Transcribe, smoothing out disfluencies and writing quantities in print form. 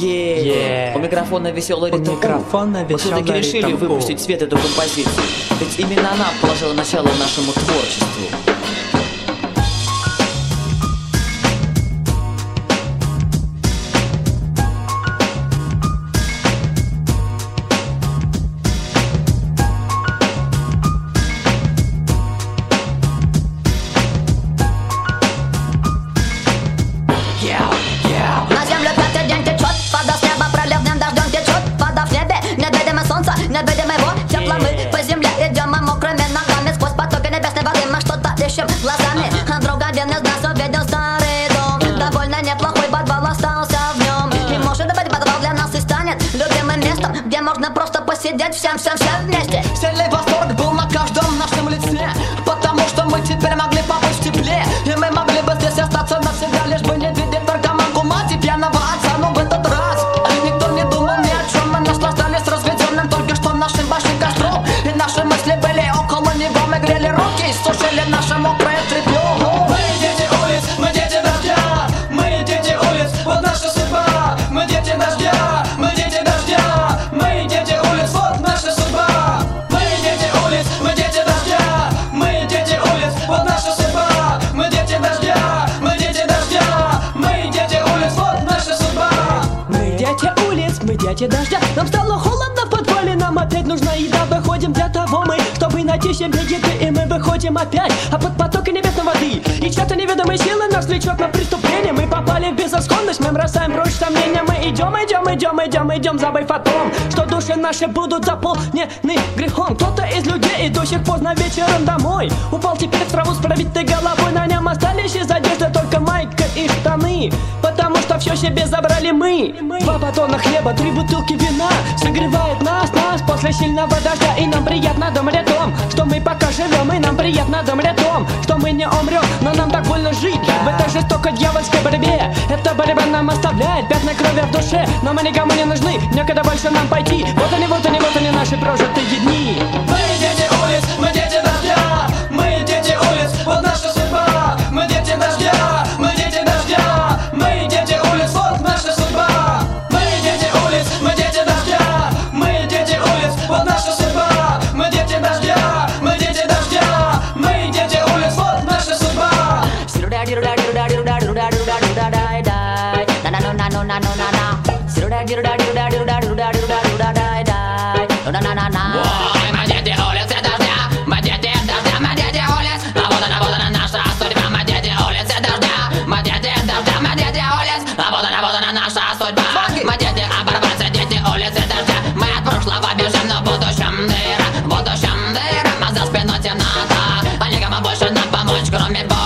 У микрофона веселый ритм. Мы все-таки решили выпустить в свет эту композицию, ведь именно она положила начало нашему творчеству. На землю пятый день течет, вода с неба проливным дождем течет. Вода в небе, нет видимо солнца, нет видимо его тепла. Мы по земле идем, мы мокрыми ногами сквозь потоки небесной воды. Мы что-то ищем глазами. Друг один из нас увидел старый дом, довольно неплохой подвал остался в нем. И может быть подвал для нас и станет любимым местом, где можно просто посидеть всем вместе. Сильный восторг был на каждом нашем лице, потому что мы теперь могли побыть в тепле. И мы могли бы здесь остаться навсегда, лишь бы не видеть наркоманку мать и пьяного отца. Но в этот раз никто не думал ни о чем. Мы наслаждались разведенным только что нашим большим костром. И наши мысли были около него. Мы грели руки и сушили наше мокрое тряпье. Мы дети улиц, мы дети дождя. Мы дети улиц, вот наша судьба. Мы дети дождя, мы дети дождя. Мы дети улиц, вот наша судьба. Мы дети улиц, мы дети дождя. Мы дети улиц, вот наша судьба. Мы дети дождя, мы дети дождя. Мы дети улиц, вот наша судьба. Мы дети улиц, мы дети дождя. Нам стало холодно в подвале, нам опять нужна еда. Выходим для того мы, чтобы найти себе еды. И мы выходим опять, а под потоки небесной воды. И чья-то неведомая сила нас влечет на преступление. Мы попали в безысходность, мы бросаем прочь сомнения. Мы идем, забыв о том, что души наши будут заполнены грехом. Кто-то из людей, идущих поздно вечером домой, упал теперь в траву с пробитой головой. На нем остались из одежды только майка и штаны, потому что все себе забрали мы. 2 батона хлеба, 3 бутылки вина согревает нас после сильного дождя. И нам приятно думать о том, что мы пока живем. И нам приятно думать о том, что мы не умрем. Но нам так больно жить в этой жестокой дьявольской борьбе. Эта борьба нам оставляет пятна крови в душе. Но мы никому не нужны, некогда больше нам пойти. Вот они наши прожитые дни. Мы дети улиц, мы дети дождя. Мы дети улиц, вот наша судьба. Мы дети дождя, мы дети дождя. Мы дети улиц, вот наша судьба. Мы дети улиц, мы дети дождя. Мы дети улиц, вот наша судьба. Мы дети дождя, мы дети дождя. Мы дети улиц, вот наша судьба. Ой, мы дети улицы дождя, мы дети дождя, мы дети улиц. А вот она наша судьба. Мы дети улицы дождя, мы дети дождя, мы дети улиц. А вот она наша судьба. Мы дети оборванцы, дети улицы дождя. Мы от прошлого бежим, но в будущем дыра, в будущем дыра. А за спиной темнота, а никому больше нам помочь, кроме Бога.